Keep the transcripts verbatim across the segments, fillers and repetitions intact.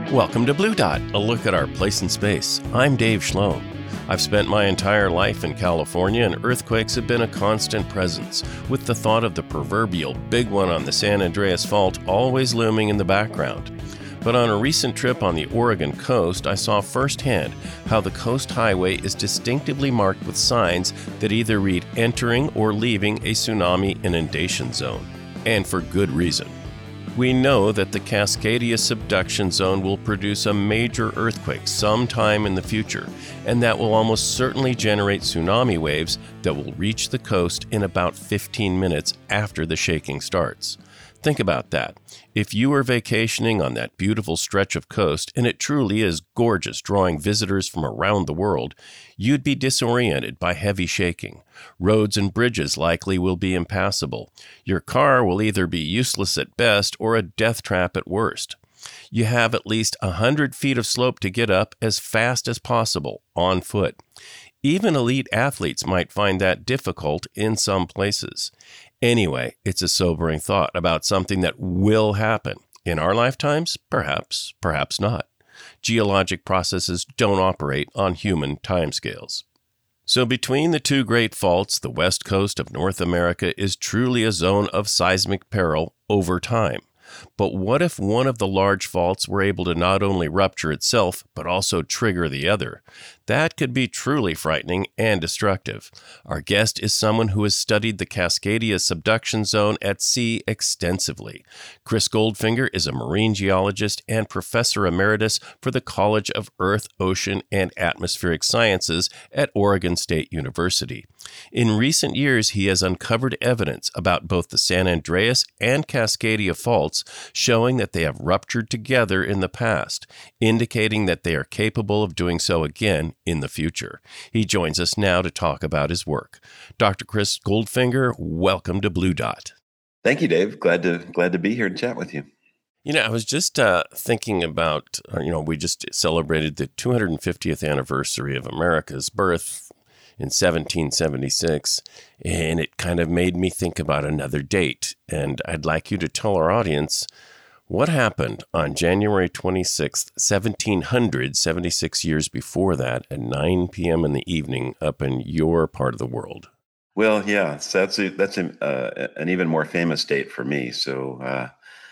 Welcome to Blue Dot, a look at our place in space. I'm Dave Schloem. I've spent my entire life in California, and earthquakes have been a constant presence, with the thought of the proverbial big one on the San Andreas Fault always looming in the background. But on a recent trip on the Oregon coast, I saw firsthand how the coast highway is distinctively marked with signs that either read entering or leaving a tsunami inundation zone, and for good reason. We know that the Cascadia subduction zone will produce a major earthquake sometime in the future, and that will almost certainly generate tsunami waves that will reach the coast in about fifteen minutes after the shaking starts. Think about that. If you are vacationing on that beautiful stretch of coast, and it truly is gorgeous, drawing visitors from around the world, you'd be disoriented by heavy shaking. Roads and bridges likely will be impassable. Your car will either be useless at best or a death trap at worst. You have at least one hundred feet of slope to get up as fast as possible, on foot. Even elite athletes might find that difficult in some places. Anyway, it's a sobering thought about something that will happen. In our lifetimes, perhaps, perhaps not. Geologic processes don't operate on human timescales. So between the two great faults, the west coast of North America is truly a zone of seismic peril over time. But what if one of the large faults were able to not only rupture itself, but also trigger the other? That could be truly frightening and destructive. Our guest is someone who has studied the Cascadia subduction zone at sea extensively. Chris Goldfinger is a marine geologist and professor emeritus for the College of Earth, Ocean, and Atmospheric Sciences at Oregon State University. In recent years, he has uncovered evidence about both the San Andreas and Cascadia faults, showing that they have ruptured together in the past, indicating that they are capable of doing so again in the future. He joins us now to talk about his work. Doctor Chris Goldfinger, welcome to Blue Dot. Thank you, Dave. Glad to glad to be here and chat with you. You know, I was just uh, thinking about, uh, you know, we just celebrated the two hundred fiftieth anniversary of America's birth in seventeen seventy-six, and it kind of made me think about another date. And I'd like you to tell our audience what happened on January twenty-sixth, seventeen hundred, seventy-six years before that, at nine p.m. in the evening up in your part of the world. Well, yeah, so that's a, that's a, uh, an even more famous date for me. So uh,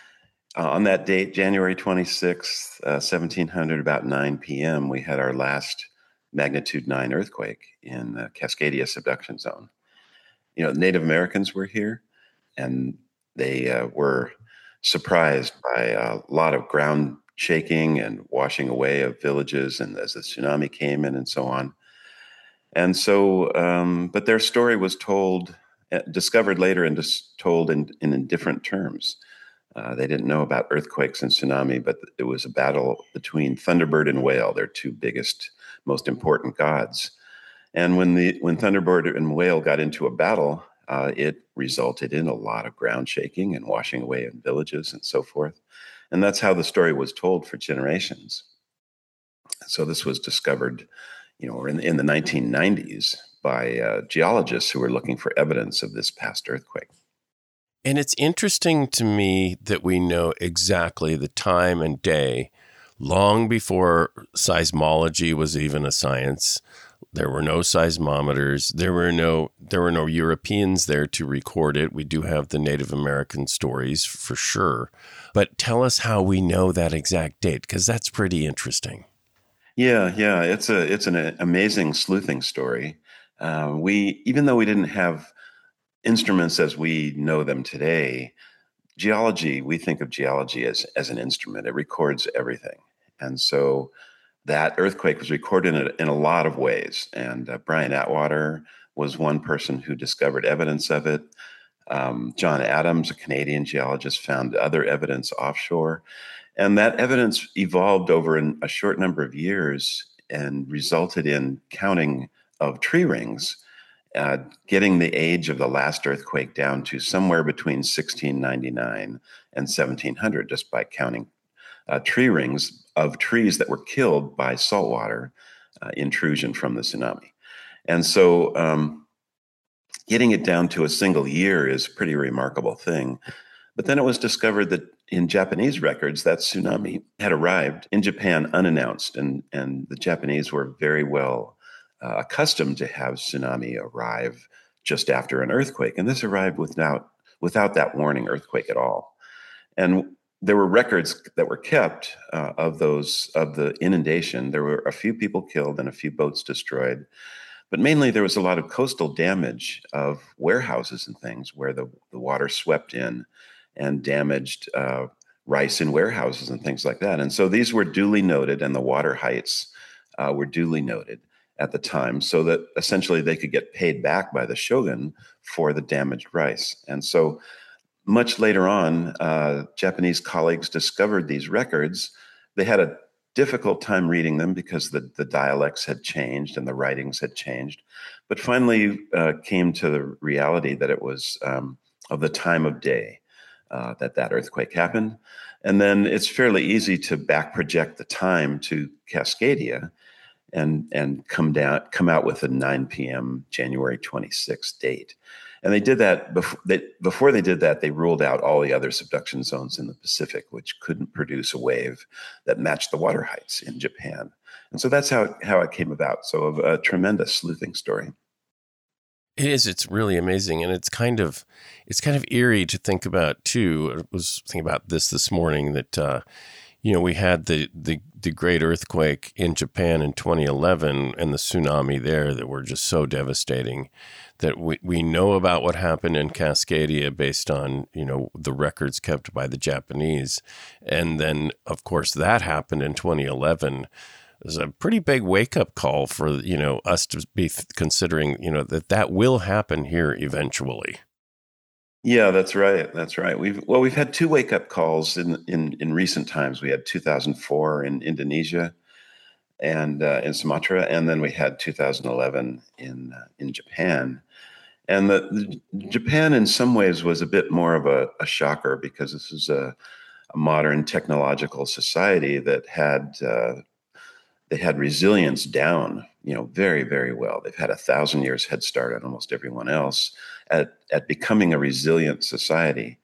uh, on that date, January twenty-sixth, uh, seventeen hundred, about nine p.m., we had our last magnitude nine earthquake in the Cascadia subduction zone. You know, Native Americans were here, and they uh, were surprised by a lot of ground shaking and washing away of villages, and as the tsunami came in and so on. And so, um, but their story was told, uh, discovered later and just told in, in, in different terms. Uh, they didn't know about earthquakes and tsunami, but it was a battle between Thunderbird and Whale, their two biggest, most important gods. And when the when Thunderbird and Whale got into a battle, uh, it resulted in a lot of ground shaking and washing away in villages and so forth. And that's how the story was told for generations. So this was discovered, you know, in, in the nineteen nineties by uh, geologists who were looking for evidence of this past earthquake. And it's interesting to me that we know exactly the time and day long before seismology was even a science. There were no seismometers. There were no there were no Europeans there to record it. We do have the Native American stories for sure. But tell us how we know that exact date, because that's pretty interesting. Yeah, yeah, it's a it's an amazing sleuthing story. Uh, we even though we didn't have instruments as we know them today, geology, we think of geology as as an instrument. It records everything, and so that earthquake was recorded in a, in a lot of ways. And uh, Brian Atwater was one person who discovered evidence of it. Um, John Adams, a Canadian geologist, found other evidence offshore. And that evidence evolved over an, a short number of years and resulted in counting of tree rings, uh, getting the age of the last earthquake down to somewhere between sixteen ninety-nine and seventeen hundred, just by counting uh, tree rings of trees that were killed by saltwater uh, intrusion from the tsunami. And so um, getting it down to a single year is a pretty remarkable thing. But then it was discovered that in Japanese records, that tsunami had arrived in Japan unannounced, and, and the Japanese were very well uh, accustomed to have tsunami arrive just after an earthquake. And this arrived without, without that warning earthquake at all. And there were records that were kept uh, of those, of the inundation. There were a few people killed and a few boats destroyed. But mainly there was a lot of coastal damage of warehouses and things where the, the water swept in and damaged uh, rice in warehouses and things like that. And so these were duly noted, and the water heights uh, were duly noted at the time, so that essentially they could get paid back by the shogun for the damaged rice. And so much later on, uh, Japanese colleagues discovered these records. They had a difficult time reading them because the, the dialects had changed and the writings had changed, but finally uh, came to the reality that it was um, of the time of day uh, that that earthquake happened. And then it's fairly easy to back project the time to Cascadia and, and come down, come out with a nine p.m. January twenty-sixth date. And they did that before they, before they did that, they ruled out all the other subduction zones in the Pacific, which couldn't produce a wave that matched the water heights in Japan. And so that's how it, how it came about. So a, a tremendous sleuthing story. It is. It's really amazing. And it's kind of, it's kind of eerie to think about too. I was thinking about this this morning that, uh, you know, we had the, the, the great earthquake in Japan in twenty eleven and the tsunami there that were just so devastating that we, we know about what happened in Cascadia based on, you know, the records kept by the Japanese. And then, of course, that happened in twenty eleven. It was a pretty big wake-up call for, you know, us to be considering, you know, that that will happen here eventually. Yeah, that's right. That's right. We've well, we've had two wake-up calls in in in recent times. We had two thousand four in Indonesia and uh, in Sumatra, and then we had two thousand eleven in uh, in Japan. And the, the Japan, in some ways, was a bit more of a, a shocker because this is a, a modern technological society that had uh, they had resilience down, you know, very, very well. They've had a thousand years head start on almost everyone else at at becoming a resilient society,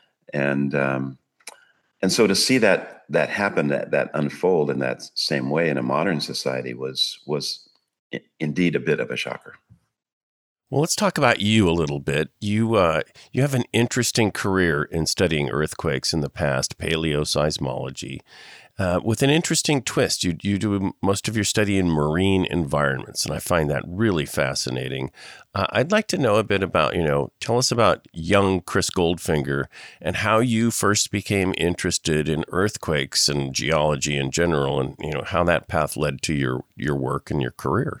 and um, and so to see that that happen, that that unfold in that same way in a modern society was was i- indeed a bit of a shocker. Well, let's talk about you a little bit. You uh, you have an interesting career in studying earthquakes in the past, paleoseismology, uh, with an interesting twist. You you do most of your study in marine environments, and I find that really fascinating. Uh, I'd like to know a bit about, you know, tell us about young Chris Goldfinger and how you first became interested in earthquakes and geology in general, and, you know, how that path led to your your work and your career.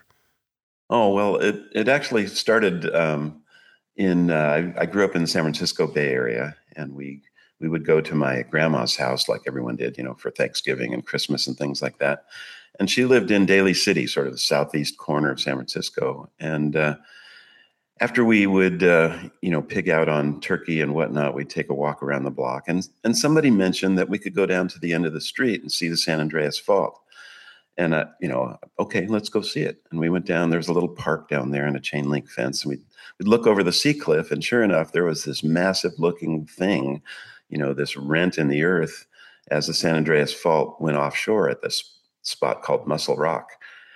Oh, well, it, it actually started um, in, uh, I, I grew up in the San Francisco Bay Area, and we, we would go to my grandma's house like everyone did, you know, for Thanksgiving and Christmas and things like that. And she lived in Daly City, sort of the southeast corner of San Francisco. And uh, after we would, uh, you know, pig out on turkey and whatnot, we'd take a walk around the block. And, and somebody mentioned that we could go down to the end of the street and see the San Andreas Fault. And, uh, you know, okay, let's go see it. And we went down, there's a little park down there and a chain link fence. And we'd, we'd look over the sea cliff. And sure enough, there was this massive looking thing, you know, this rent in the earth as the San Andreas Fault went offshore at this spot called Muscle Rock.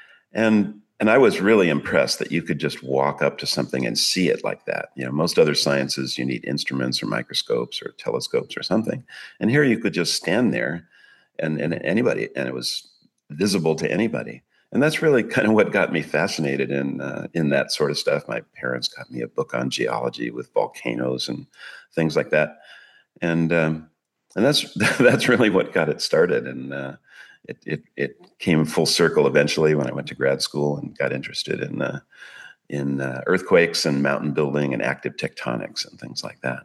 And and I was really impressed that you could just walk up to something and see it like that. You know, most other sciences, you need instruments or microscopes or telescopes or something. And here you could just stand there and, and anybody, and it was visible to anybody. And that's really kind of what got me fascinated in uh, in that sort of stuff. My parents got me a book on geology with volcanoes and things like that, and um, and that's that's really what got it started. And uh, it it it came full circle eventually when I went to grad school and got interested in uh, in uh, earthquakes and mountain building and active tectonics and things like that.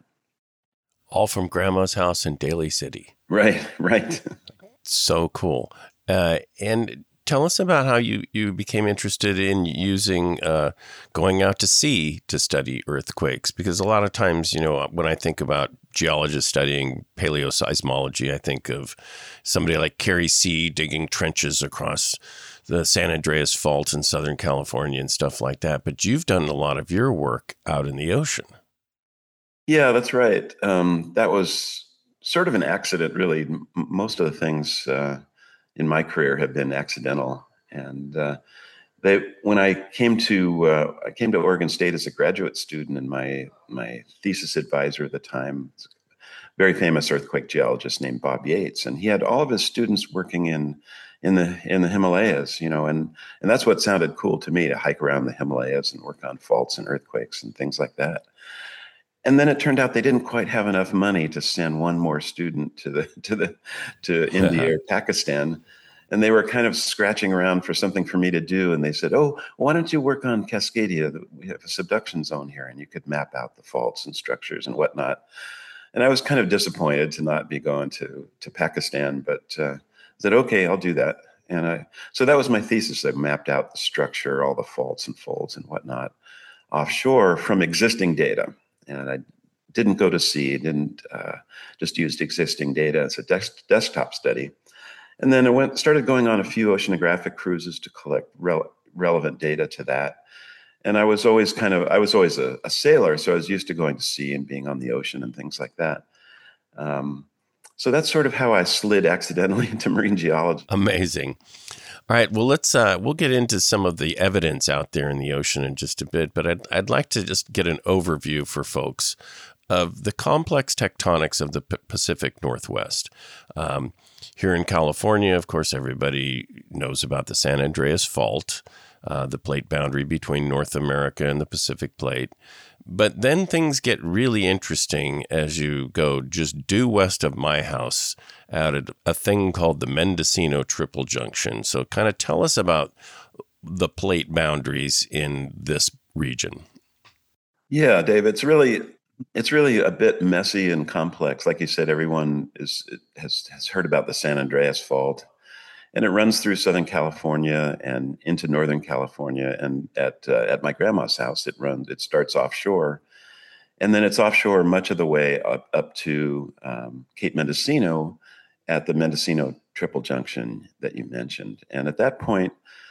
All from Grandma's house in Daly City. Right, right. So cool. Uh, and tell us about how you, you became interested in using, uh, going out to sea to study earthquakes. Because a lot of times, you know, when I think about geologists studying paleoseismology, I think of somebody like Carrie C digging trenches across the San Andreas Fault in Southern California and stuff like that. But you've done a lot of your work out in the ocean. Yeah, that's right. Um, that was sort of an accident, really. M- most of the things uh, in my career have been accidental, and uh, they when I came to uh, I came to Oregon State as a graduate student, and my my thesis advisor at the time, very famous earthquake geologist named Bob Yates, and he had all of his students working in in the in the Himalayas, you know, and and that's what sounded cool to me, to hike around the Himalayas and work on faults and earthquakes and things like that. And then it turned out they didn't quite have enough money to send one more student to the to the to India or Pakistan. And they were kind of scratching around for something for me to do. And they said, "Oh, why don't you work on Cascadia? We have a subduction zone here, and you could map out the faults and structures and whatnot." And I was kind of disappointed to not be going to to Pakistan, but uh, I said, "Okay, I'll do that." And I so that was my thesis. I mapped out the structure, all the faults and folds and whatnot offshore from existing data. And I didn't go to sea, didn't uh, just used existing data as a des- desktop study. And then I went started going on a few oceanographic cruises to collect rel- relevant data to that. And I was always kind of I was always a, a sailor, so I was used to going to sea and being on the ocean and things like that. Um, so that's sort of how I slid accidentally into marine geology. Amazing. All right, well, let's uh, we'll get into some of the evidence out there in the ocean in just a bit, but I'd I'd like to just get an overview for folks of the complex tectonics of the P- Pacific Northwest. Um, here in California, of course, everybody knows about the San Andreas Fault, uh, the plate boundary between North America and the Pacific Plate. But then things get really interesting as you go just due west of my house at a thing called the Mendocino Triple Junction. So kind of tell us about the plate boundaries in this region. Yeah, Dave, it's really it's really a bit messy and complex. Like you said, everyone is has has heard about the San Andreas Fault, and it runs through Southern California and into Northern California. And at uh, at my grandma's house, it runs. It starts offshore, and then it's offshore much of the way up up to um, Cape Mendocino, at the Mendocino Triple Junction that you mentioned. And at that point,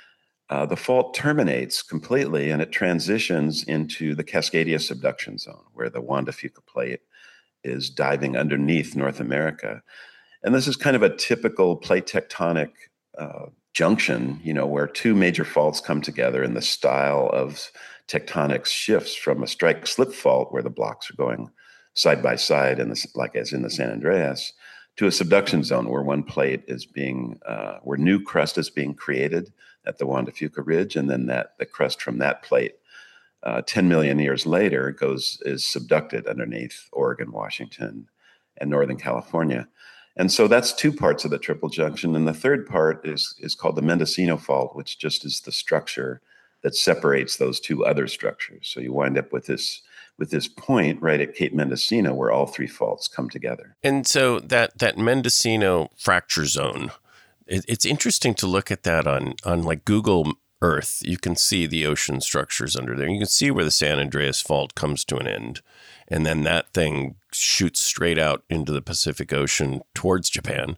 uh, the fault terminates completely and it transitions into the Cascadia subduction zone, where the Juan de Fuca plate is diving underneath North America. And this is kind of a typical plate tectonic uh, junction, you know, where two major faults come together, and the style of tectonics shifts from a strike slip fault where the blocks are going side by side, in the, like as in the San Andreas, to a subduction zone where one plate is being, uh, where new crust is being created at the Juan de Fuca Ridge, and then that the crust from that plate, uh, ten million years later, goes is subducted underneath Oregon, Washington, and Northern California. And so that's two parts of the triple junction. And the third part is is called the Mendocino Fault, which just is the structure that separates those two other structures. So you wind up with this with this point right at Cape Mendocino where all three faults come together. And so that that Mendocino fracture zone, it, it's interesting to look at that on on like Google Earth. You can see the ocean structures under there. You can see where the San Andreas Fault comes to an end, and then that thing shoots straight out into the Pacific Ocean towards Japan.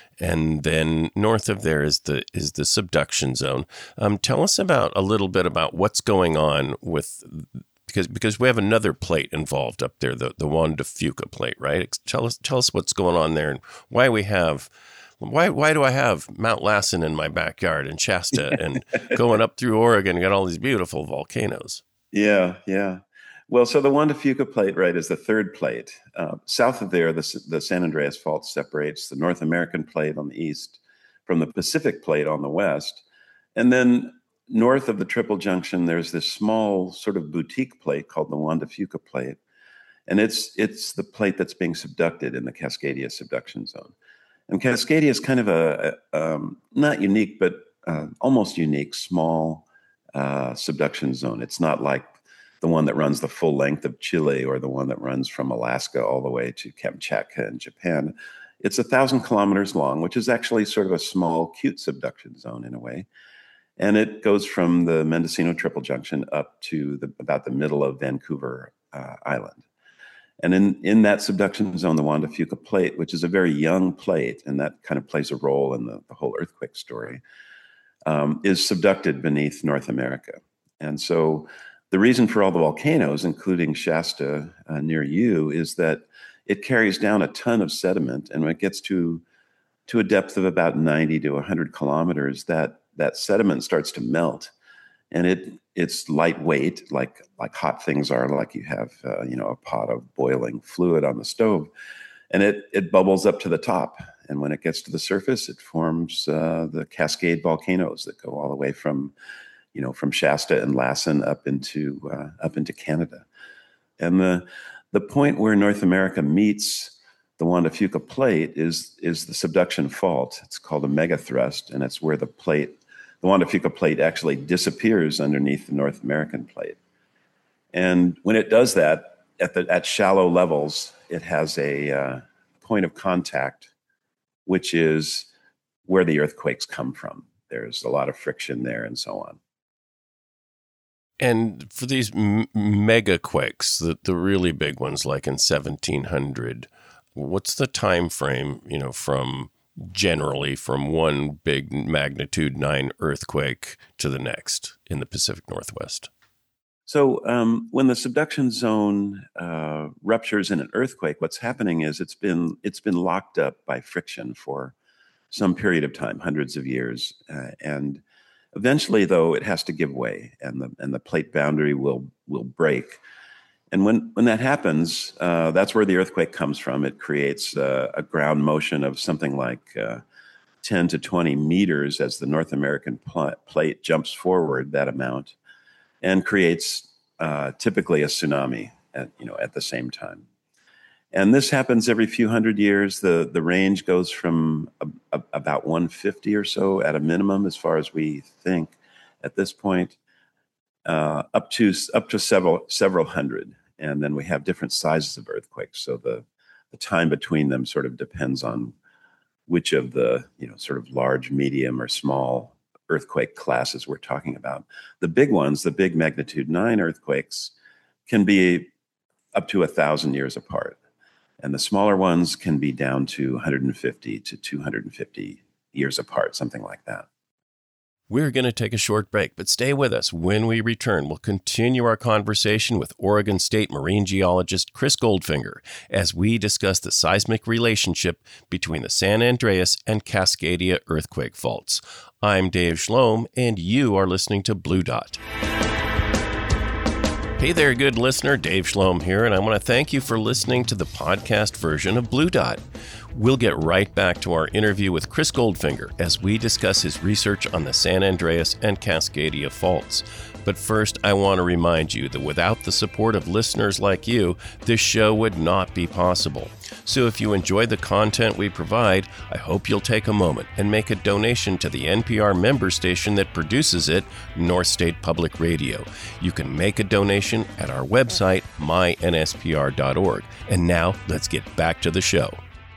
And then north of there is the is the subduction zone. Um, tell us about a little bit about what's going on with because because we have another plate involved up there, the the Juan de Fuca plate, right? Tell us tell us what's going on there and why we have why why do I have Mount Lassen in my backyard and Shasta and going up through Oregon and got all these beautiful volcanoes. Yeah, yeah. Well, so the Juan de Fuca plate, right, is the third plate. Uh, south of there, the, the San Andreas Fault separates the North American plate on the east from the Pacific plate on the west. And then north of the Triple Junction, there's this small sort of boutique plate called the Juan de Fuca plate. And it's it's the plate that's being subducted in the Cascadia subduction zone. And Cascadia is kind of a, a um, not unique, but uh, almost unique, small uh, subduction zone. It's not like the one that runs the full length of Chile or the one that runs from Alaska all the way to Kamchatka in Japan. It's a thousand kilometers long, which is actually sort of a small, cute subduction zone in a way. And it goes from the Mendocino Triple Junction up to the, about the middle of Vancouver uh, Island. And in, in that subduction zone, the Juan de Fuca plate, which is a very young plate, and that kind of plays a role in the, the whole earthquake story, um, is subducted beneath North America. And so The reason for all the volcanoes, including Shasta uh, near you, is that it carries down a ton of sediment, and when it gets to to a depth of about ninety to one hundred kilometers, that that sediment starts to melt, and it it's lightweight, like like hot things are, like you have uh, you know a pot of boiling fluid on the stove, and it it bubbles up to the top, and when it gets to the surface, it forms uh, the Cascade volcanoes that go all the way from you know from Shasta and Lassen up into uh, up into Canada, and the the point where North America meets the Juan de Fuca plate is is the subduction fault. It's called a megathrust, and it's where the plate, the Juan de Fuca plate, actually disappears underneath the North American plate. And when it does that at the at shallow levels, it has a uh, point of contact, which is where the earthquakes come from. There's a lot of friction there, and so on. And for these m- mega quakes, the the really big ones, like in seventeen hundred. What's the time frame, you know, from generally from one big magnitude nine earthquake to the next in the Pacific Northwest? So um, when the subduction zone uh, ruptures in an earthquake, what's happening is it's been it's been locked up by friction for some period of time, hundreds of years, uh, and eventually, though, it has to give way, and the and the plate boundary will will break. And when, when that happens, uh, that's where the earthquake comes from. It creates uh, a ground motion of something like uh, ten to twenty meters as the North American pl- plate jumps forward that amount, and creates uh, typically a tsunami at, you know, at the same time. And this happens every few hundred years. The, the range goes from a, a, about one hundred fifty or so at a minimum, as far as we think at this point, uh, up to up to several several hundred. And then we have different sizes of earthquakes. So the, the time between them sort of depends on which of the, you know, sort of large, medium, or small earthquake classes we're talking about. The big ones, the big magnitude nine earthquakes, can be up to a thousand years apart. And the smaller ones can be down to one hundred fifty to two hundred fifty years apart, something like that. We're going to take a short break, but stay with us. When we return, we'll continue our conversation with Oregon State marine geologist Chris Goldfinger as we discuss the seismic relationship between the San Andreas and Cascadia earthquake faults. I'm Dave Schloem, and you are listening to Blue Dot. Hey there, good listener. Dave Schloem here, and I want to thank you for listening to the podcast version of Blue Dot. We'll get right back to our interview with Chris Goldfinger as we discuss his research on the San Andreas and Cascadia faults. But first, I want to remind you that without the support of listeners like you, this show would not be possible. So if you enjoy the content we provide, I hope you'll take a moment and make a donation to the N P R member station that produces it, North State Public Radio. You can make a donation at our website, my N S P R dot org. And now, let's get back to the show.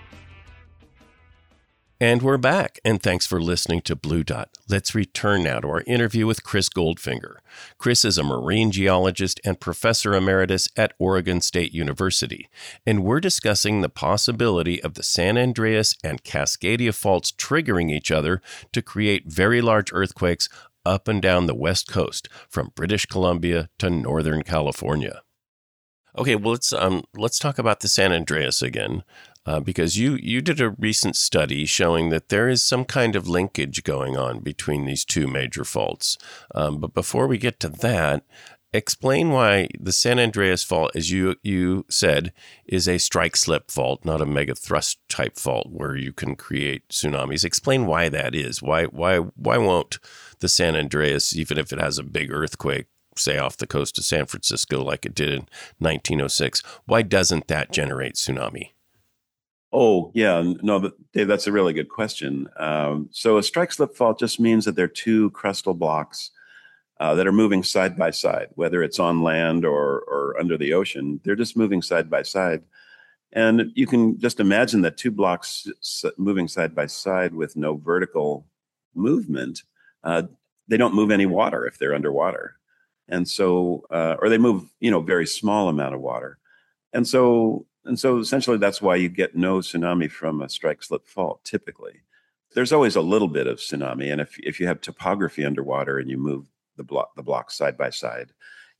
And we're back, and thanks for listening to Blue Dot. Let's return now to our interview with Chris Goldfinger. Chris is a marine geologist and professor emeritus at Oregon State University, and we're discussing the possibility of the San Andreas and Cascadia faults triggering each other to create very large earthquakes up and down the West Coast, from British Columbia to Northern California. Okay, well, let's um, let's talk about the San Andreas again. Uh, because you, you did a recent study showing that there is some kind of linkage going on between these two major faults. Um, but before we get to that, explain why the San Andreas fault, as you you said, is a strike-slip fault, not a megathrust type fault where you can create tsunamis. Explain why that is. Why why why won't the San Andreas, even if it has a big earthquake, say off the coast of San Francisco like it did in nineteen oh six, why doesn't that generate tsunami? Oh, yeah. No, but Dave, that's a really good question. Um, so a strike-slip fault just means that there are two crustal blocks uh, that are moving side by side, whether it's on land or, or under the ocean. They're just moving side by side. And you can just imagine that two blocks moving side by side with no vertical movement, uh, they don't move any water if they're underwater. And so, uh, or they move, you know, very small amount of water. And so, and so essentially that's why you get no tsunami from a strike-slip fault typically. There's always a little bit of tsunami. And if, if you have topography underwater and you move the block, the blocks side by side,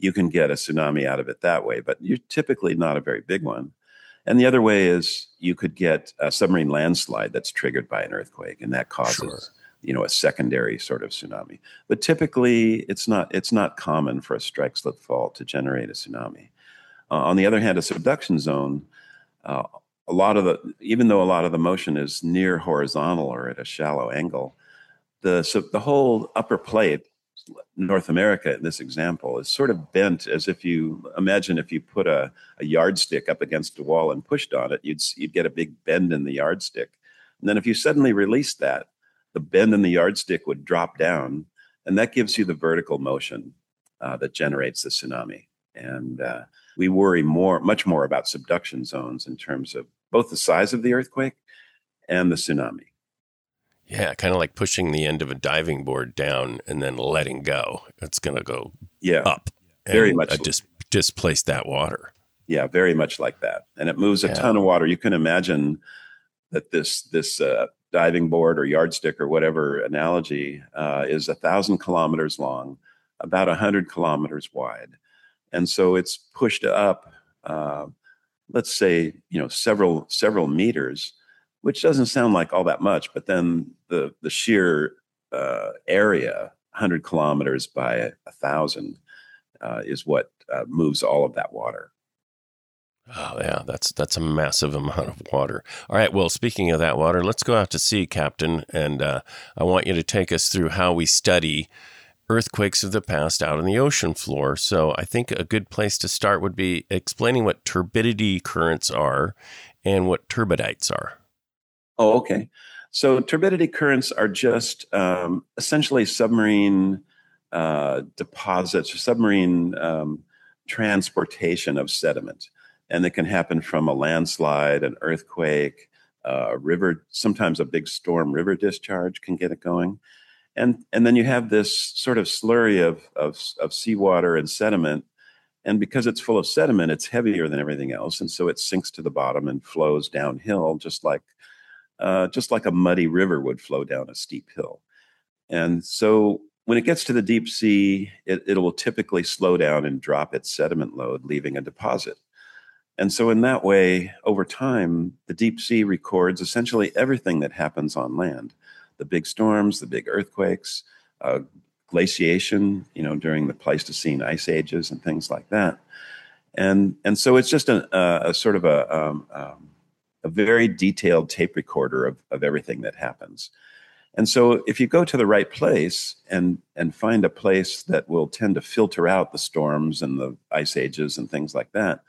you can get a tsunami out of it that way, but you're typically not a very big one. And the other way is you could get a submarine landslide that's triggered by an earthquake, and that causes, Sure. you know, a secondary sort of tsunami. But typically, it's not it's not common for a strike slip fault to generate a tsunami. Uh, on the other hand, a subduction zone, uh, a lot of the even though a lot of the motion is near horizontal or at a shallow angle, the so the whole upper plate, North America in this example, is sort of bent as if you imagine if you put a, a yardstick up against a wall and pushed on it, you'd you'd get a big bend in the yardstick. And then if you suddenly release that, the bend in the yardstick would drop down, and that gives you the vertical motion uh, that generates the tsunami. And uh, we worry more, much more about subduction zones in terms of both the size of the earthquake and the tsunami. Yeah, kind of like pushing the end of a diving board down and then letting go. It's going to go Yeah, up and very much uh, so. dis- displace that water. Yeah, very much like that. And it moves a Yeah. ton of water. You can imagine that this this uh, diving board or yardstick or whatever analogy uh, is a thousand kilometers long, about a hundred kilometers wide, and so it's pushed up, uh, let's say, you know, several several meters, which doesn't sound like all that much, but then the the sheer uh, area, one hundred kilometers by a, a thousand, uh, is what uh, moves all of that water. Oh, yeah, that's that's a massive amount of water. All right, well, speaking of that water, let's go out to sea, Captain, and uh, I want you to take us through how we study earthquakes of the past out on the ocean floor. So I think a good place to start would be explaining what turbidity currents are and what turbidites are. Oh, okay. So turbidity currents are just um, essentially submarine uh, deposits or submarine um, transportation of sediment. And it can happen from a landslide, an earthquake, uh, a river, sometimes a big storm river discharge can get it going. And, and then you have this sort of slurry of, of, of seawater and sediment. And because it's full of sediment, it's heavier than everything else. And so it sinks to the bottom and flows downhill, just like uh, just like a muddy river would flow down a steep hill. And so when it gets to the deep sea, it, it will typically slow down and drop its sediment load, leaving a deposit. And so in that way, over time, the deep sea records essentially everything that happens on land. The big storms, the big earthquakes, uh, glaciation, you know, during the Pleistocene ice ages and things like that. And, and so it's just a, a, a sort of a, um, um, a very detailed tape recorder of, of everything that happens. And so if you go to the right place and, and find a place that will tend to filter out the storms and the ice ages and things like that,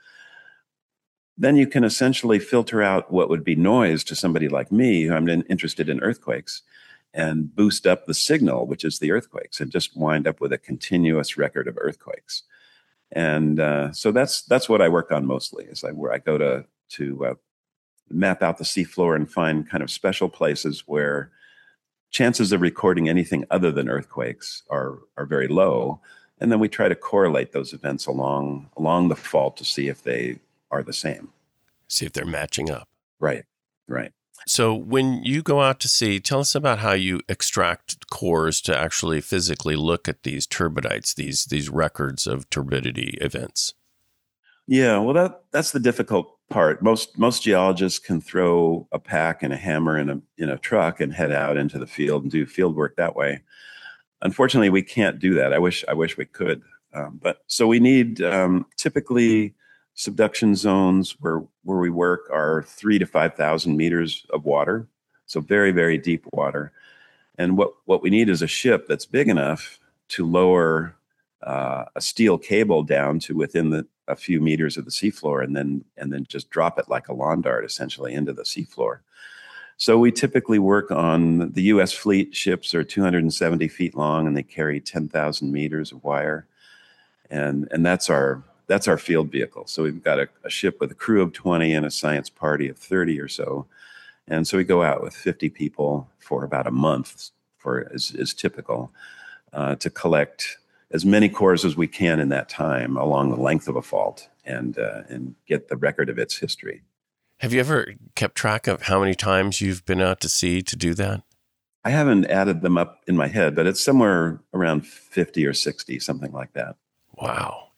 then you can essentially filter out what would be noise to somebody like me, who I'm interested in earthquakes, and boost up the signal, which is the earthquakes, and just wind up with a continuous record of earthquakes. And uh, so that's that's what I work on mostly, is I, where I go to, to uh, map out the seafloor and find kind of special places where chances of recording anything other than earthquakes are, are very low. And then we try to correlate those events along along the fault to see if they are the same. See if they're matching up. Right, right. So when you go out to sea, tell us about how you extract cores to actually physically look at these turbidites, these these records of turbidity events. Yeah, well, that that's the difficult part. Most most geologists can throw a pack and a hammer in a in a truck and head out into the field and do field work that way. Unfortunately, we can't do that. I wish I wish we could. Um, but so we need um, typically subduction zones where where we work are three to five thousand meters of water, so very very deep water. And what what we need is a ship that's big enough to lower uh, a steel cable down to within the a few meters of the seafloor, and then and then just drop it like a lawn dart essentially into the seafloor. So we typically work on the U S fleet ships are two hundred seventy feet long and they carry ten thousand meters of wire, and and that's our that's our field vehicle. So we've got a, a ship with a crew of twenty and a science party of thirty or so, and so we go out with fifty people for about a month, for is is typical, uh, to collect as many cores as we can in that time along the length of a fault, and uh, and get the record of its history. Have you ever kept track of how many times you've been out to sea to do that? I haven't added them up in my head, but it's somewhere around fifty or sixty, something like that. Wow.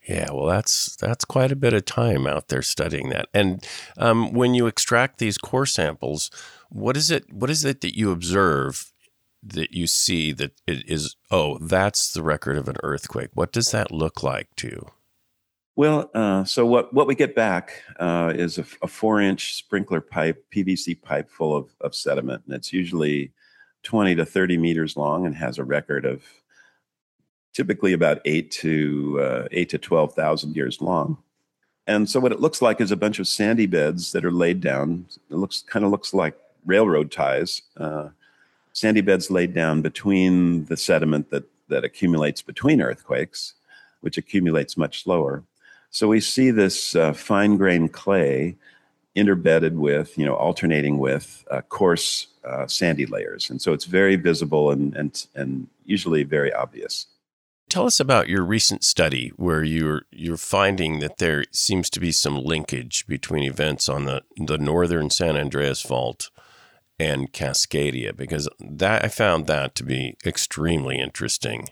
Yeah, well, that's that's quite a bit of time out there studying that. And um, when you extract these core samples, what is it? What is it that you observe that you see that it is? Oh, that's the record of an earthquake. What does that look like to you? Well, uh, so what, what we get back uh, is a, a four inch sprinkler pipe, P V C pipe full of, of sediment. And it's usually twenty to thirty meters long and has a record of typically about eight to uh, eight to twelve thousand years long. And so what it looks like is a bunch of sandy beds that are laid down. It looks kind of looks like railroad ties, uh, sandy beds laid down between the sediment that that accumulates between earthquakes, which accumulates much slower. So we see this uh, fine-grained clay interbedded with, you know, alternating with uh, coarse uh, sandy layers, and so it's very visible and and and usually very obvious. Tell us about your recent study where you're you're finding that there seems to be some linkage between events on the, the northern San Andreas Fault and Cascadia, because that I found that to be extremely interesting.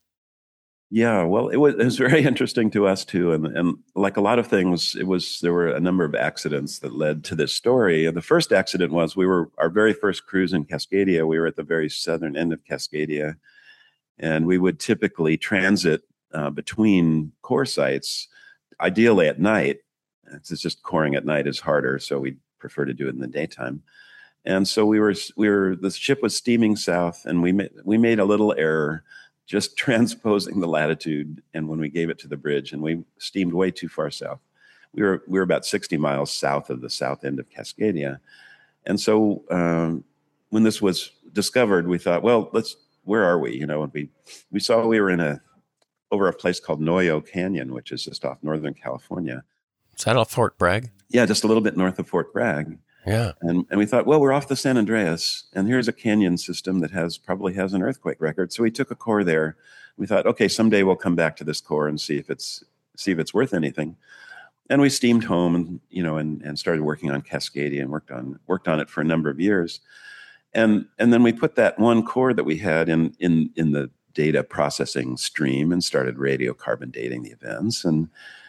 Yeah, well, it was it was very interesting to us too, and and like a lot of things, it was there were a number of accidents that led to this story. And the first accident was we were our very first cruise in Cascadia. We were at the very southern end of Cascadia, and we would typically transit uh, between core sites, ideally at night. It's just coring at night is harder, so we prefer to do it in the daytime. And so we were we were the ship was steaming south, and we made we made a little error, just transposing the latitude. And when we gave it to the bridge, and we steamed way too far south, we were we were about sixty miles south of the south end of Cascadia. And so um, when this was discovered, we thought, well, let's where are we? You know, and we we saw we were in a over a place called Noyo Canyon, which is just off Northern California. Is that off Fort Bragg? Yeah, just a little bit north of Fort Bragg. Yeah. And and we thought, well, we're off the San Andreas, and here's a canyon system that has probably has an earthquake record. So we took a core there. We thought, okay, someday we'll come back to this core and see if it's see if it's worth anything. And we steamed home, and you know, and and started working on Cascadia and worked on worked on it for a number of years. And and then we put that one core that we had in in in the data processing stream and started radiocarbon dating the events. And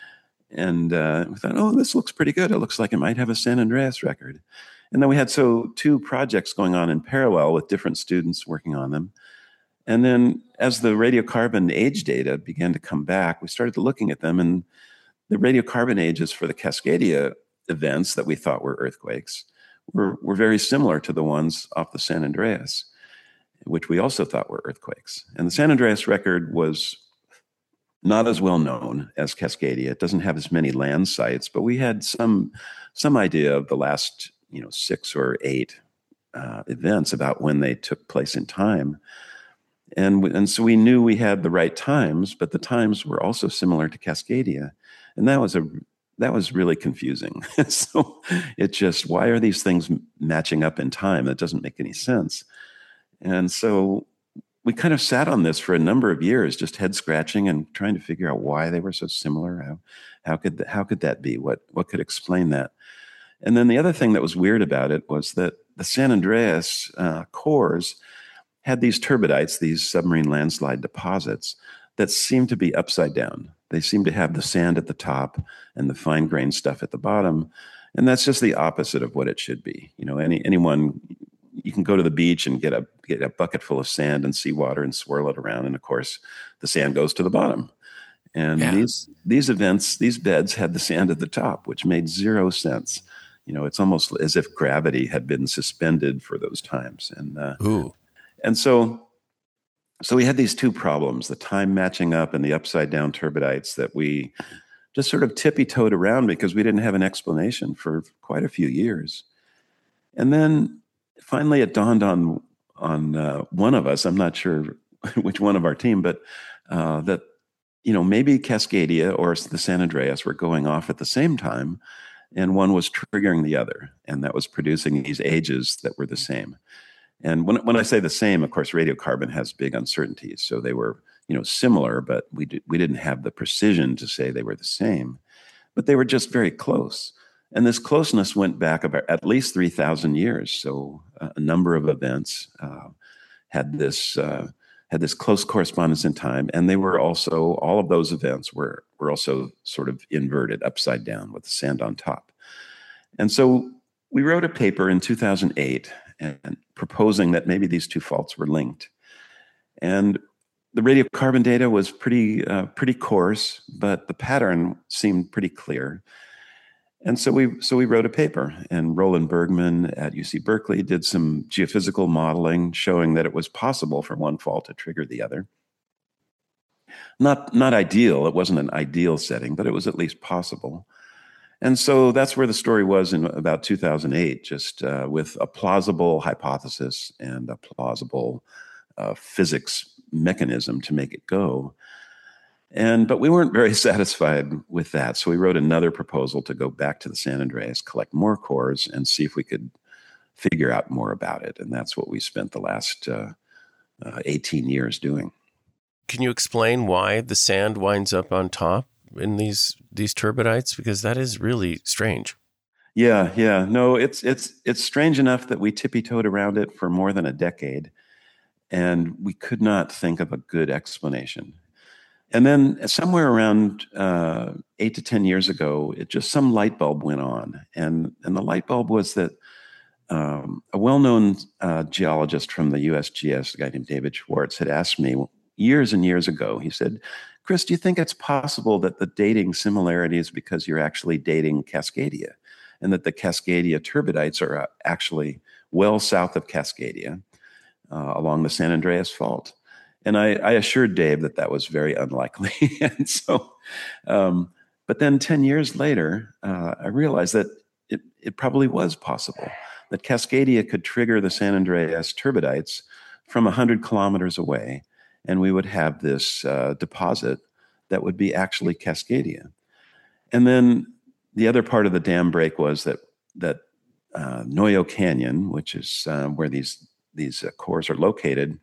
And uh, we thought, oh, this looks pretty good. It looks like it might have a San Andreas record. And then we had so two projects going on in parallel with different students working on them. And then as the radiocarbon age data began to come back, we started looking at them. And the radiocarbon ages for the Cascadia events that we thought were earthquakes were, were very similar to the ones off the San Andreas, which we also thought were earthquakes. And the San Andreas record was not as well known as Cascadia. It doesn't have as many land sites, but we had some some idea of the last, you know, six or eight uh, events about when they took place in time, and and so we knew we had the right times, but the times were also similar to Cascadia, and that was a that was really confusing. So it just, why are these things matching up in time? That doesn't make any sense, and so we kind of sat on this for a number of years, just head scratching and trying to figure out why they were so similar. How, how could th- how could that be? What what could explain that? And then the other thing that was weird about it was that the San Andreas uh, cores had these turbidites, these submarine landslide deposits that seemed to be upside down. They seemed to have the sand at the top and the fine grained stuff at the bottom, and that's just the opposite of what it should be. You know, any anyone. You can go to the beach and get a get a bucket full of sand and seawater and swirl it around, and of course, the sand goes to the bottom. And yeah. these these events, these beds had the sand at the top, which made zero sense. You know, it's almost as if gravity had been suspended for those times. And uh, Ooh. and so so we had these two problems: the time matching up and the upside down turbidites that we just sort of tippy-toed around because we didn't have an explanation for quite a few years. And then finally, it dawned on on uh, one of us. I'm not sure which one of our team, but uh, that you know maybe Cascadia or the San Andreas were going off at the same time, and one was triggering the other, and that was producing these ages that were the same. And when when I say the same, of course, radiocarbon has big uncertainties, so they were you know similar, but we did, we didn't have the precision to say they were the same, but they were just very close. And this closeness went back about at least three thousand years. So uh, a number of events uh, had this uh, had this close correspondence in time. And they were also, all of those events were, were also sort of inverted, upside down with the sand on top. And so we wrote a paper in two thousand eight and proposing that maybe these two faults were linked. And the radiocarbon data was pretty, uh, pretty coarse, but the pattern seemed pretty clear. And so we so we wrote a paper, and Roland Bergman at U C Berkeley did some geophysical modeling showing that it was possible for one fault to trigger the other. Not, not ideal, it wasn't an ideal setting, but it was at least possible. And so that's where the story was in about two thousand eight, just uh, with a plausible hypothesis and a plausible uh, physics mechanism to make it go. And but we weren't very satisfied with that. So we wrote another proposal to go back to the San Andreas, collect more cores, and see if we could figure out more about it. And that's what we spent the last uh, uh, eighteen years doing. Can you explain why the sand winds up on top in these these turbidites? Because that is really strange. Yeah, yeah. No, it's it's it's strange enough that we tippy-toed around it for more than a decade, and we could not think of a good explanation. And then somewhere around uh, eight to ten years ago, it just some light bulb went on, and and the light bulb was that um, a well-known uh, geologist from the U S G S, a guy named David Schwartz, had asked me years and years ago. He said, "Chris, do you think it's possible that the dating similarity is because you're actually dating Cascadia, and that the Cascadia turbidites are uh, actually well south of Cascadia uh, along the San Andreas Fault?" And I, I assured Dave that that was very unlikely. And so, um, but then ten years later, uh, I realized that it, it probably was possible that Cascadia could trigger the San Andreas turbidites from one hundred kilometers away, and we would have this uh, deposit that would be actually Cascadia. And then the other part of the dam break was that that uh, Noyo Canyon, which is uh, where these these uh, cores are located,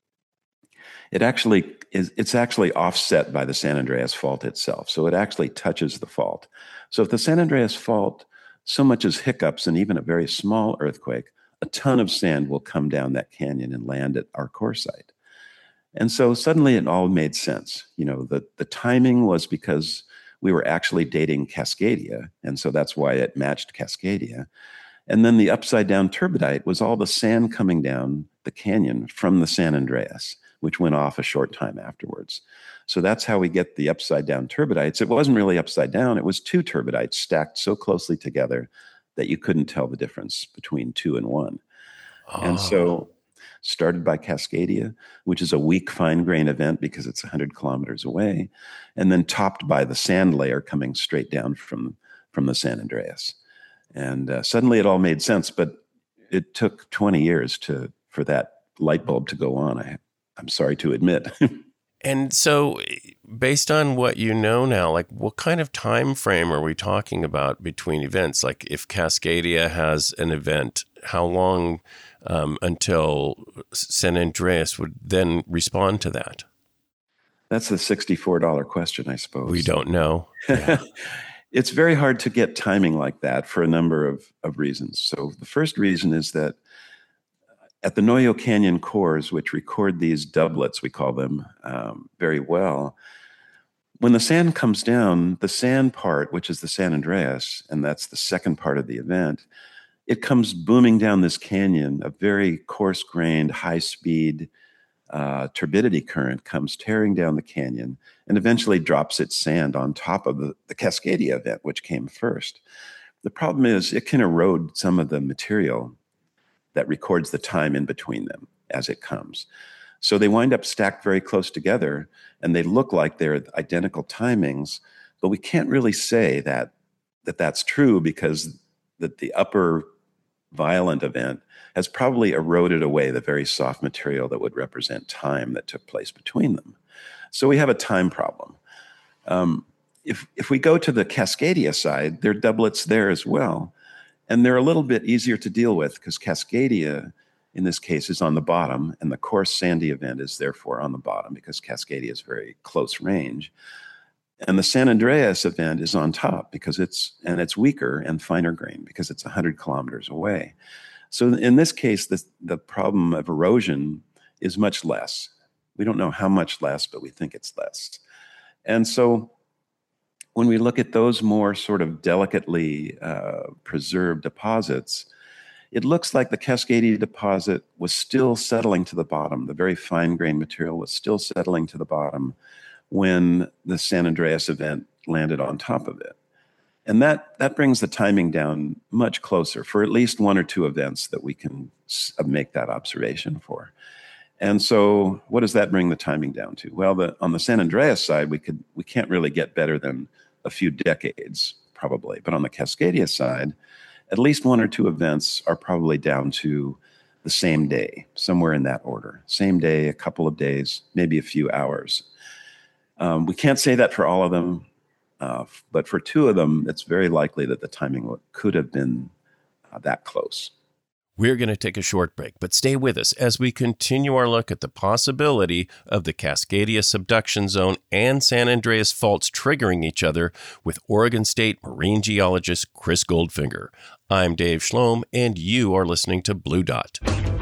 It actually is, it's actually offset by the San Andreas Fault itself. So it actually touches the fault. So if the San Andreas Fault so much as hiccups and even a very small earthquake, a ton of sand will come down that canyon and land at our core site. And so suddenly it all made sense. You know, the, the timing was because we were actually dating Cascadia. And so that's why it matched Cascadia. And then the upside down turbidite was all the sand coming down the canyon from the San Andreas, which went off a short time afterwards. So that's how we get the upside down turbidites. It wasn't really upside down. It was two turbidites stacked so closely together that you couldn't tell the difference between two and one. Oh. And so started by Cascadia, which is a weak fine grain event because it's one hundred kilometers away, and then topped by the sand layer coming straight down from, from the San Andreas. And uh, suddenly it all made sense, but it took twenty years to for that light bulb to go on, I, I'm sorry to admit. And so based on what you know now, like what kind of time frame are we talking about between events? Like if Cascadia has an event, how long um, until San Andreas would then respond to that? That's a sixty-four dollars question, I suppose. We don't know. Yeah. It's very hard to get timing like that for a number of, of reasons. So the first reason is that at the Noyo Canyon cores, which record these doublets, we call them, um, very well, when the sand comes down, the sand part, which is the San Andreas, and that's the second part of the event, it comes booming down this canyon, a very coarse-grained, high-speed uh, turbidity current comes tearing down the canyon and eventually drops its sand on top of the, the Cascadia event, which came first. The problem is it can erode some of the material that records the time in between them as it comes. So they wind up stacked very close together, and they look like they're identical timings, but we can't really say that, that that's true because that the upper violent event has probably eroded away the very soft material that would represent time that took place between them. So we have a time problem. Um, if, if we go to the Cascadia side, there are doublets there as well. And they're a little bit easier to deal with because Cascadia, in this case, is on the bottom, and the coarse sandy event is therefore on the bottom because Cascadia is very close range. And the San Andreas event is on top because it's, and it's weaker and finer grain because it's one hundred kilometers away. So in this case, the, the problem of erosion is much less. We don't know how much less, but we think it's less. And so when we look at those more sort of delicately uh, preserved deposits, it looks like the Cascadia deposit was still settling to the bottom. The very fine-grained material was still settling to the bottom when the San Andreas event landed on top of it. And that, that brings the timing down much closer for at least one or two events that we can make that observation for. And so what does that bring the timing down to? Well, the, on the San Andreas side, we could we can't really get better than a few decades, probably. But on the Cascadia side, at least one or two events are probably down to the same day, somewhere in that order. Same day, a couple of days, maybe a few hours. Um, we can't say that for all of them, uh, but for two of them, it's very likely that the timing could have been uh, that close. We're going to take a short break, but stay with us as we continue our look at the possibility of the Cascadia subduction zone and San Andreas faults triggering each other with Oregon State marine geologist Chris Goldfinger. I'm Dave Schloem, and you are listening to Blue Dot.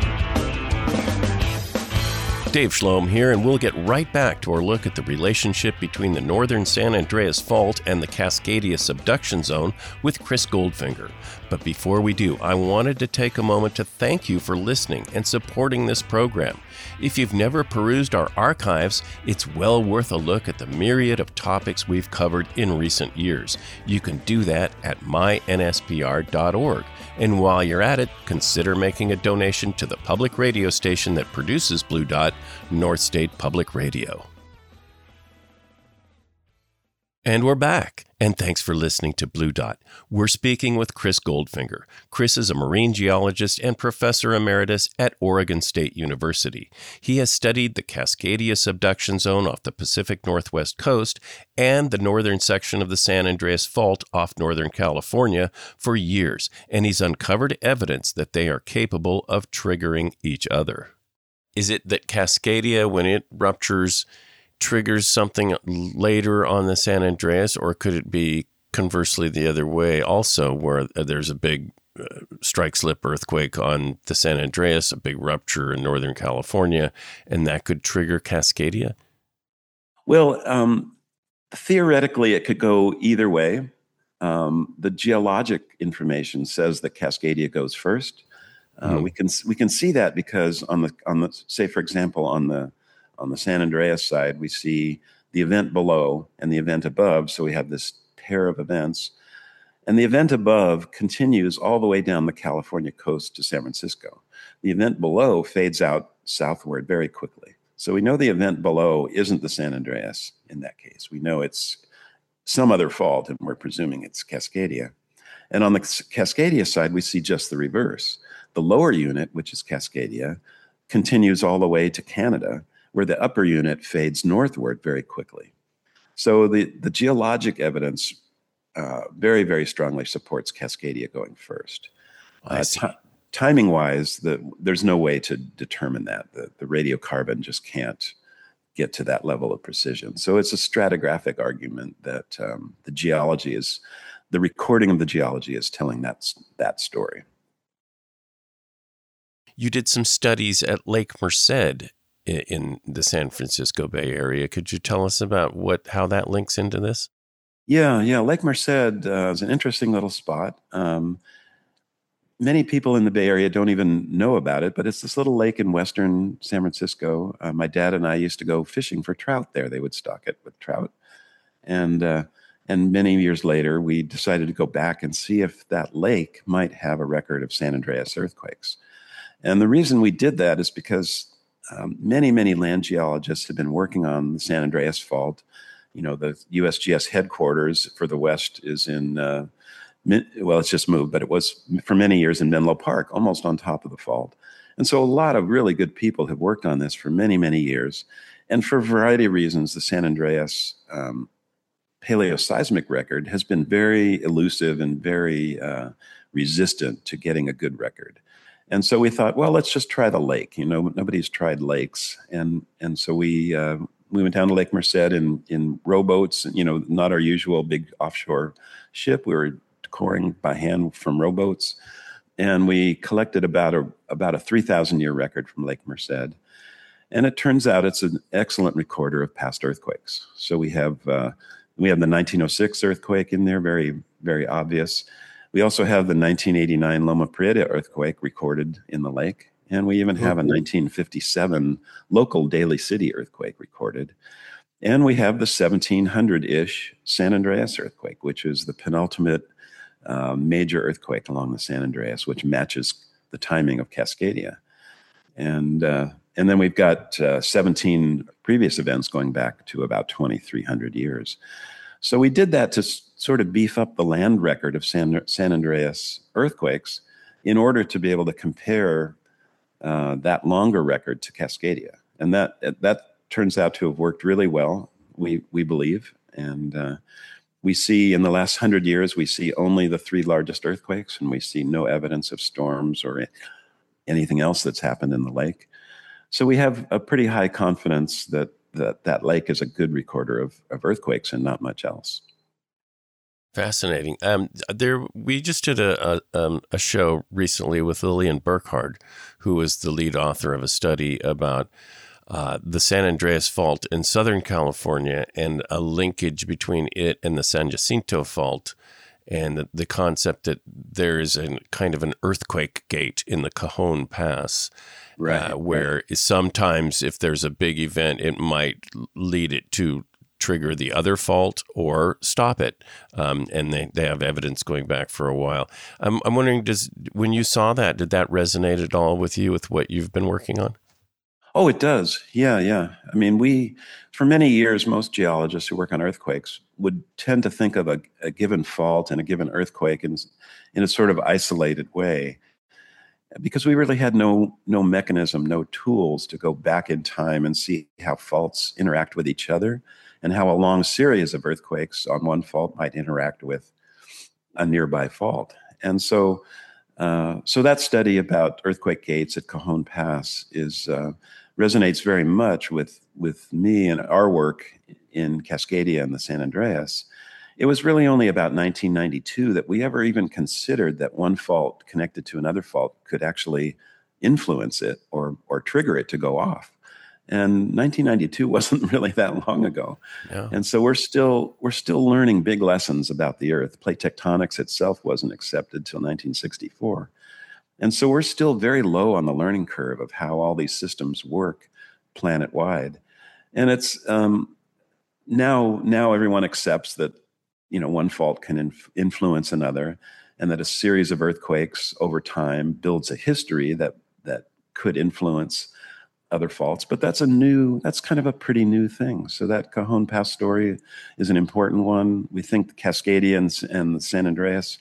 Dave Schloem here, and we'll get right back to our look at the relationship between the northern San Andreas Fault and the Cascadia subduction zone with Chris Goldfinger. But before we do, I wanted to take a moment to thank you for listening and supporting this program. If you've never perused our archives, it's well worth a look at the myriad of topics we've covered in recent years. You can do that at my N S P R dot org. And while you're at it, consider making a donation to the public radio station that produces Blue Dot, North State Public Radio. And we're back, and thanks for listening to Blue Dot. We're speaking with Chris Goldfinger. Chris is a marine geologist and professor emeritus at Oregon State University. He has studied the Cascadia subduction zone off the Pacific Northwest coast and the northern section of the San Andreas Fault off Northern California for years, and he's uncovered evidence that they are capable of triggering each other. Is it that Cascadia, when it ruptures, triggers something later on the San Andreas, or could it be conversely the other way also, where there's a big uh, strike slip earthquake on the San Andreas, a big rupture in Northern California, and that could trigger Cascadia? Well, um, theoretically, it could go either way. Um, the geologic information says that Cascadia goes first. Uh, mm-hmm. We can we can see that because on the on the say for example on the On the San Andreas side, we see the event below and the event above. So we have this pair of events. And the event above continues all the way down the California coast to San Francisco. The event below fades out southward very quickly. So we know the event below isn't the San Andreas in that case. We know it's some other fault, and we're presuming it's Cascadia. And on the Cascadia side, we see just the reverse. The lower unit, which is Cascadia, continues all the way to Canada, where the upper unit fades northward very quickly. So the, the geologic evidence uh, very, very strongly supports Cascadia going first. Uh, t- timing-wise, the, there's no way to determine that. The, the radiocarbon just can't get to that level of precision. So it's a stratigraphic argument that um, the geology is, the recording of the geology is telling that, that story. You did some studies at Lake Merced in the San Francisco Bay Area. Could you tell us about what how that links into this? Yeah, yeah. Lake Merced uh, is an interesting little spot. Um, many people in the Bay Area don't even know about it, but it's this little lake in western San Francisco. Uh, my dad and I used to go fishing for trout there. They would stock it with trout. And uh, and many years later, we decided to go back and see if that lake might have a record of San Andreas earthquakes. And the reason we did that is because Um, many, many land geologists have been working on the San Andreas Fault. You know, the U S G S headquarters for the West is in, uh, Min- well, it's just moved, but it was for many years in Menlo Park, almost on top of the fault. And so a lot of really good people have worked on this for many, many years. And for a variety of reasons, the San Andreas um, paleoseismic record has been very elusive and very uh, resistant to getting a good record. And so we thought, well, let's just try the lake. You know, nobody's tried lakes, and and so we uh, we went down to Lake Merced in in rowboats. You know, not our usual big offshore ship. We were coring by hand from rowboats, and we collected about a about a three thousand year record from Lake Merced. And it turns out it's an excellent recorder of past earthquakes. So we have uh, we have the nineteen oh six earthquake in there, very, very obvious. We also have the nineteen eighty-nine Loma Prieta earthquake recorded in the lake. And we even have a nineteen fifty-seven local Daly City earthquake recorded. And we have the seventeen hundred-ish San Andreas earthquake, which is the penultimate uh, major earthquake along the San Andreas, which matches the timing of Cascadia. And uh, and then we've got uh, seventeen previous events going back to about twenty-three hundred years. So we did that to s- sort of beef up the land record of San, San Andreas earthquakes in order to be able to compare uh, that longer record to Cascadia. And that that turns out to have worked really well, we, we believe. And uh, we see in the last hundred years, we see only the three largest earthquakes, and we see no evidence of storms or anything else that's happened in the lake. So we have a pretty high confidence that that, that lake is a good recorder of, of earthquakes and not much else. Fascinating. Um, there, we just did a a, um, a show recently with Lillian Burkhardt, who was the lead author of a study about uh, the San Andreas Fault in Southern California and a linkage between it and the San Jacinto Fault, and the, the concept that there is a kind of an earthquake gate in the Cajon Pass, right, uh, where right. sometimes if there's a big event, it might lead it to trigger the other fault or stop it. Um, and they, they have evidence going back for a while. I'm, I'm wondering, does when you saw that, did that resonate at all with you, with what you've been working on? Oh, it does. Yeah, yeah. I mean, we, for many years, most geologists who work on earthquakes would tend to think of a, a given fault and a given earthquake in, in a sort of isolated way, because we really had no no mechanism, no tools to go back in time and see how faults interact with each other and how a long series of earthquakes on one fault might interact with a nearby fault. And so uh, so that study about earthquake gates at Cajon Pass is uh, resonates very much with, with me and our work in Cascadia and the San Andreas. It was really only about nineteen ninety-two that we ever even considered that one fault connected to another fault could actually influence it or or trigger it to go off. And nineteen ninety-two wasn't really that long ago. Yeah. And so we're still we're still learning big lessons about the Earth. Plate tectonics itself wasn't accepted till nineteen sixty-four. And so we're still very low on the learning curve of how all these systems work planet-wide. And it's um, now now everyone accepts that you know, one fault can inf- influence another, and that a series of earthquakes over time builds a history that that could influence other faults. But that's a new, that's kind of a pretty new thing. So that Cajon Pass story is an important one. We think the Cascadia and, and the San Andreas,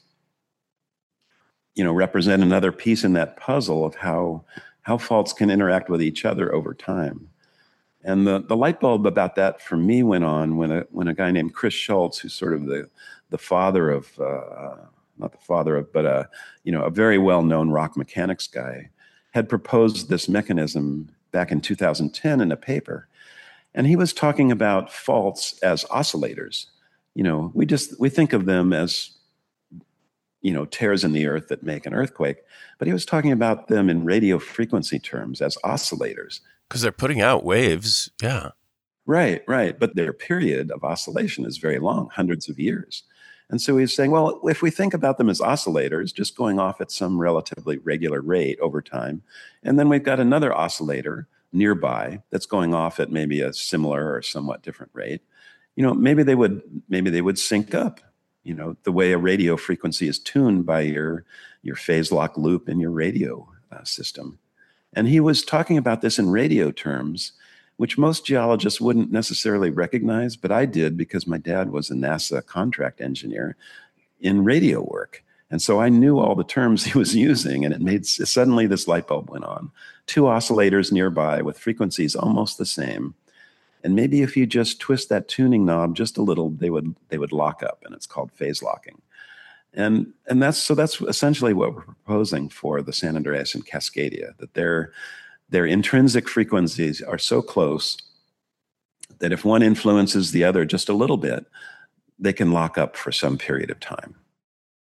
you know, represent another piece in that puzzle of how how faults can interact with each other over time. And the, the light bulb about that for me went on when a when a guy named Chris Schultz, who's sort of the the father of uh, not the father of, but a you know a very well known rock mechanics guy, had proposed this mechanism back in two thousand ten in a paper, and he was talking about faults as oscillators. You know, we just we think of them as you know tears in the earth that make an earthquake, but he was talking about them in radio frequency terms as oscillators. Because they're putting out waves, yeah. Right, right. But their period of oscillation is very long, hundreds of years. And so he's saying, well, if we think about them as oscillators, just going off at some relatively regular rate over time, and then we've got another oscillator nearby that's going off at maybe a similar or somewhat different rate, you know, maybe they would maybe they would sync up, you know, the way a radio frequency is tuned by your your phase lock loop in your radio uh, system. And he was talking about this in radio terms, which most geologists wouldn't necessarily recognize, but I did because my dad was a NASA contract engineer in radio work. And so I knew all the terms he was using, and it made suddenly this light bulb went on. Two oscillators nearby with frequencies almost the same. And maybe if you just twist that tuning knob just a little, they would they would lock up, and it's called phase locking. And and that's so that's essentially what we're proposing for the San Andreas and Cascadia, that their their intrinsic frequencies are so close that if one influences the other just a little bit, they can lock up for some period of time.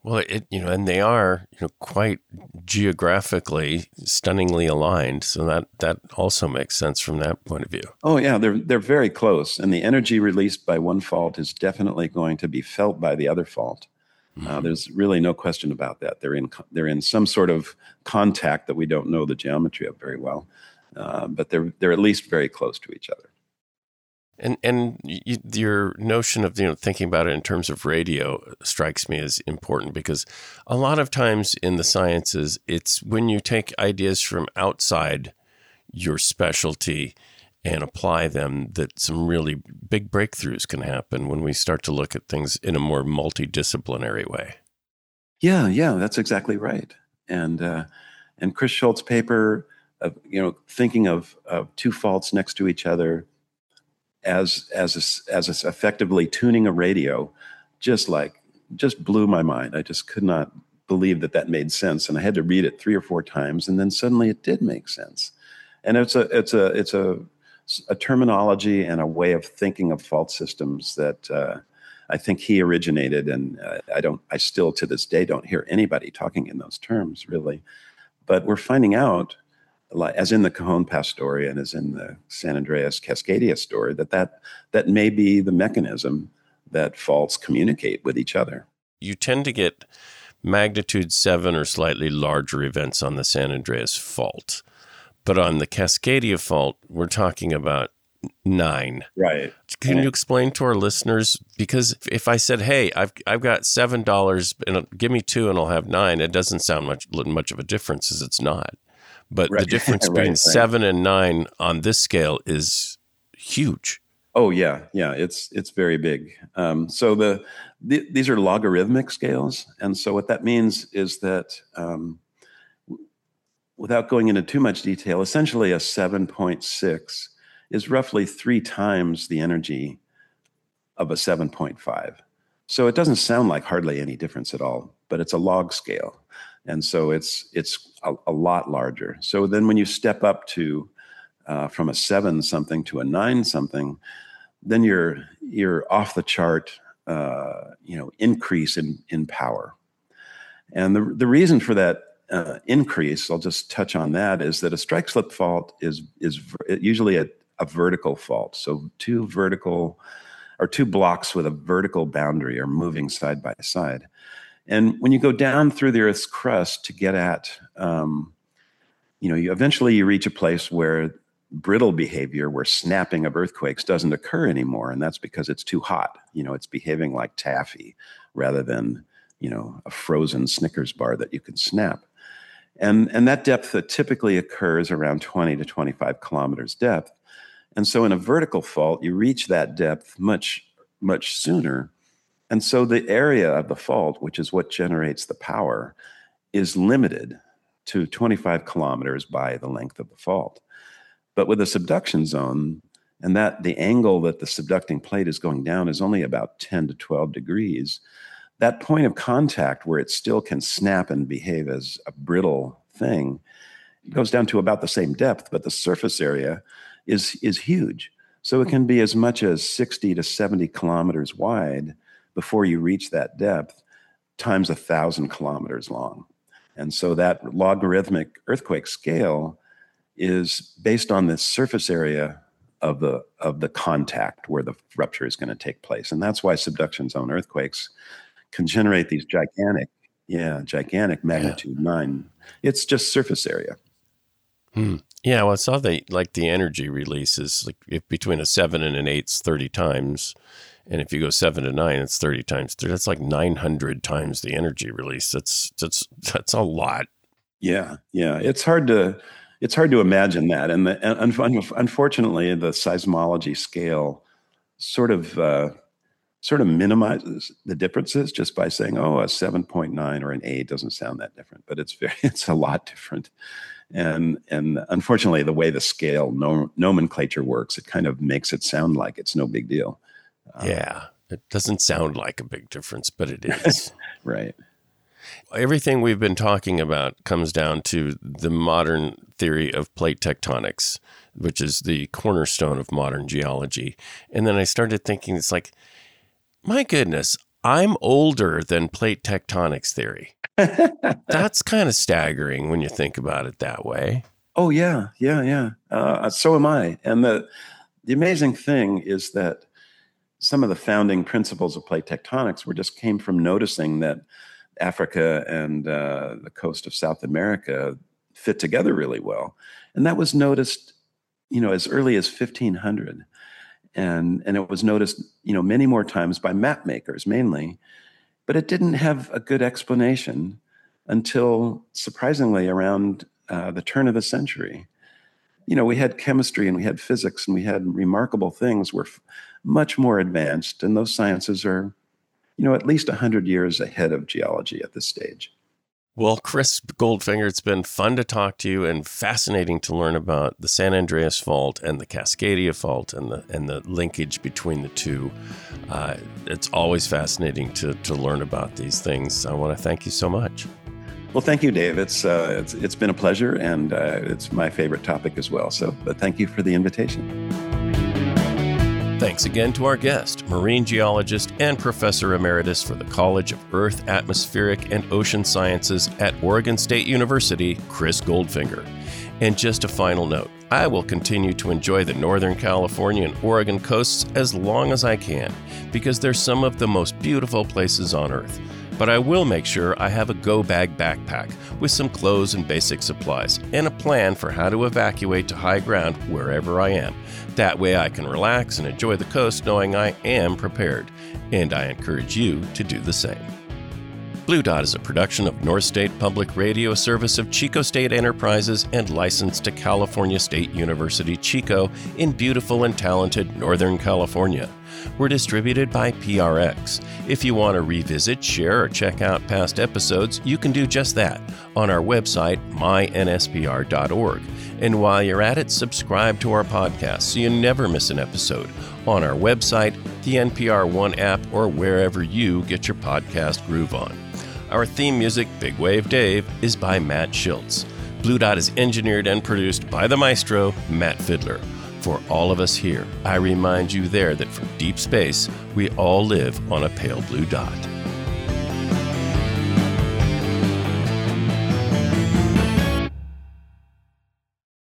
Well, it you know, and they are you know quite geographically stunningly aligned, so that that also makes sense from that point of view. Oh yeah, they're they're very close, and the energy released by one fault is definitely going to be felt by the other fault. Mm-hmm. Uh, there's really no question about that. They're in they're in some sort of contact that we don't know the geometry of very well, uh, but they're they're at least very close to each other. And and you, your notion of you know thinking about it in terms of radio strikes me as important, because a lot of times in the sciences, it's when you take ideas from outside your specialty and apply them that some really big breakthroughs can happen when we start to look at things in a more multidisciplinary way. Yeah, yeah, that's exactly right. And uh, and Chris Schultz's paper, of you know thinking of, of two faults next to each other as as a, as a effectively tuning a radio, just like just blew my mind. I just could not believe that that made sense, and I had to read it three or four times, and then suddenly it did make sense. And it's a it's a it's a a terminology and a way of thinking of fault systems that uh, I think he originated, and uh, I don't I still to this day don't hear anybody talking in those terms really. But we're finding out, as in the Cajon Pass story and as in the San Andreas Cascadia story, that, that that may be the mechanism that faults communicate with each other. You tend to get magnitude seven or slightly larger events on the San Andreas fault. But on the Cascadia fault, we're talking about nine. Right. Can you explain to our listeners? Because if I said, hey, I've I've got seven dollars and give me two and I'll have nine, it doesn't sound much much of a difference, as it's not. But right. the difference between right, right. seven and nine on this scale is huge. Oh yeah, yeah, it's it's very big. Um, so the, the these are logarithmic scales, and so what that means is that, um, without going into too much detail, essentially a seven point six is roughly three times the energy of a seven point five. So it doesn't sound like hardly any difference at all, but it's a log scale. And so it's it's a, a lot larger. So then when you step up to uh, from a seven something to a nine something, then you're you're off the chart, uh, you know, increase in in power. And the the reason for that uh, increase, I'll just touch on that, is that a strike slip fault is is usually a, a vertical fault. So two vertical or two blocks with a vertical boundary are moving side by side. And when you go down through the Earth's crust to get at, um, you know, you eventually you reach a place where brittle behavior, where snapping of earthquakes doesn't occur anymore. And that's because it's too hot. You know, it's behaving like taffy rather than, you know, a frozen Snickers bar that you can snap. And, and that depth that typically occurs around twenty to twenty-five kilometers depth. And so in a vertical fault, you reach that depth much, much sooner. And so the area of the fault, which is what generates the power, is limited to twenty-five kilometers by the length of the fault. But with a subduction zone, and that the angle that the subducting plate is going down is only about ten to twelve degrees, that point of contact where it still can snap and behave as a brittle thing goes down to about the same depth, but the surface area is, is huge. So it can be as much as sixty to seventy kilometers wide before you reach that depth, times a thousand kilometers long. And so that logarithmic earthquake scale is based on the surface area of the of the contact where the rupture is going to take place. And that's why subduction zone earthquakes can generate these gigantic, yeah, gigantic magnitude yeah. nine. It's just surface area. Hmm. Yeah, well, I saw the like the energy release is like if between a seven and an eight's thirty times. And if you go seven to nine, it's thirty times three. That's like nine hundred times the energy release. That's that's that's a lot. Yeah, yeah. It's hard to it's hard to imagine that. And, the, and unfortunately, the seismology scale sort of uh, sort of minimizes the differences just by saying, "Oh, a seven point nine or an eight doesn't sound that different," but it's very it's a lot different. And and unfortunately, the way the scale nom- nomenclature works, it kind of makes it sound like it's no big deal. Yeah, it doesn't sound like a big difference, but it is. Right. Everything we've been talking about comes down to the modern theory of plate tectonics, which is the cornerstone of modern geology. And then I started thinking, it's like, my goodness, I'm older than plate tectonics theory. That's kind of staggering when you think about it that way. Oh, yeah, yeah, yeah. Uh, so am I. And the the amazing thing is that some of the founding principles of plate tectonics were just came from noticing that Africa and uh, the coast of South America fit together really well. And that was noticed, you know, as early as fifteen hundred. And, and it was noticed, you know, many more times by map makers mainly, but it didn't have a good explanation until surprisingly around uh, the turn of the century. You know, we had chemistry and we had physics and we had remarkable things were f- much more advanced. And those sciences are, you know, at least one hundred years ahead of geology at this stage. Well, Chris Goldfinger, it's been fun to talk to you and fascinating to learn about the San Andreas Fault and the Cascadia Fault and the and the linkage between the two. Uh, it's always fascinating to to learn about these things. I want to thank you so much. Well, thank you, Dave. It's uh, it's it's been a pleasure, and uh, it's my favorite topic as well. So, but thank you for the invitation. Thanks again to our guest, marine geologist and professor emeritus for the College of Earth, Atmospheric, and Ocean Sciences at Oregon State University, Chris Goldfinger. And just a final note, I will continue to enjoy the Northern California and Oregon coasts as long as I can, because they're some of the most beautiful places on Earth. But I will make sure I have a go-bag backpack with some clothes and basic supplies, and a plan for how to evacuate to high ground wherever I am. That way I can relax and enjoy the coast knowing I am prepared, and I encourage you to do the same. Blue Dot is a production of North State Public Radio, service of Chico State Enterprises, and licensed to California State University, Chico, in beautiful and talented Northern California. We're distributed by P R X. If you want to revisit, share, or check out past episodes, you can do just that on our website, my N S P R dot org. And while you're at it, subscribe to our podcast so you never miss an episode on our website, the N P R One app, or wherever you get your podcast groove on. Our theme music, Big Wave Dave, is by Matt Schultz. Blue Dot is engineered and produced by the maestro, Matt Fiddler. For all of us here, I remind you there that from deep space, we all live on a pale blue dot.